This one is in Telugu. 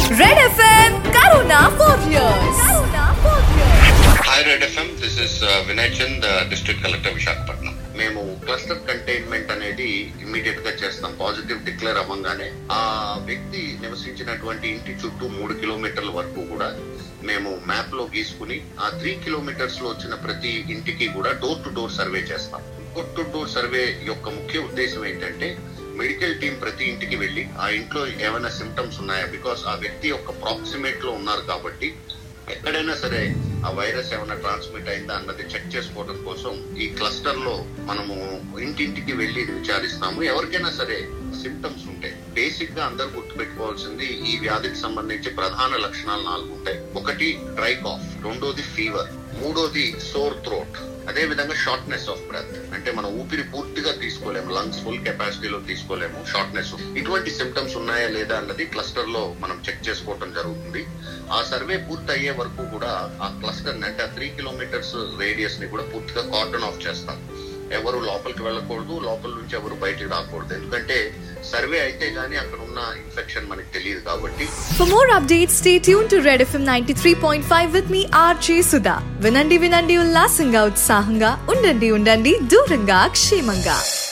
Red FM Karuna Warriors. Hi Red FM, this is Vinay Chand, District Collector Visakhapatnam. మేము క్లస్టర్ కంటైన్మెంట్ అనేది ఇమ్మీడియట్ గా చేస్తాం. పాజిటివ్ డిక్లేర్ అవ్వగానే ఆ వ్యక్తి నివసించినటువంటి ఇంటి చుట్టూ 3 కిలోమీటర్ల వరకు కూడా మేము మ్యాప్ లో గీసుకుని ఆ 3 కిలోమీటర్స్ లో వచ్చిన ప్రతి ఇంటికి కూడా డోర్ టు డోర్ సర్వే చేస్తాం. డోర్ టు డోర్ సర్వే యొక్క ముఖ్య ఉద్దేశం ఏంటంటే మెడికల్ టీం ప్రతి ఇంటికి వెళ్లి ఆ ఇంట్లో ఏమైనా సిమ్టమ్స్ ఉన్నాయా, బికాస్ ఆ వ్యక్తి యొక్క ప్రాక్సిమేట్ లో ఉన్నారు కాబట్టి ఎక్కడైనా సరే ఆ వైరస్ ఏమైనా ట్రాన్స్మిట్ అయిందా అన్నది చెక్ చేసుకోవడం కోసం ఈ క్లస్టర్ లో మనము ఇంటింటికి వెళ్లి విచారిస్తాము. ఎవరికైనా సరే సిమ్టమ్స్ ఉంటాయి. బేసిక్ గా అందరూ గుర్తుపెట్టుకోవాల్సింది ఈ వ్యాధికి సంబంధించి ప్రధాన లక్షణాలు 4 ఉంటాయి. ఒకటి డ్రై కాఫ్, రెండోది ఫీవర్, మూడోది సోర్ థ్రోట్, అదే విధంగా షార్ట్నెస్ ఆఫ్ బ్రెత్, అంటే మనం ఊపిరి పూర్తిగా తీసుకోలేము, లంగ్స్ ఫుల్ కెపాసిటీలో తీసుకోలేము, షార్ట్నెస్. ఇటువంటి సిమ్టమ్స్ ఉన్నాయా లేదా అన్నది క్లస్టర్ లో మనం చెక్ చేసుకోవడం జరుగుతుంది. ఆ సర్వే పూర్తి అయ్యే వరకు కూడా ఆ క్లస్టర్ అంటే ఆ 3 కిలోమీటర్స్ రేడియస్ ని కూడా పూర్తిగా కార్డన్ ఆఫ్ చేస్తాం. ఎవరు లోపలికి వెళ్ళకూడదు, లోపల నుంచి ఎవరు బయటికి రాకూడదు. ఎందుకంటే సర్వే అయితే గానీ అక్కడ ఉన్న ఇన్ఫెక్షన్ మనకి తెలియదు కాబట్టి. For more updates, stay tuned to Red FM 93.5 with me RJ Sudha. వినండి ఉల్లాసంగా ఉత్సాహంగా ఉండండి దూరంగా క్షేమంగా.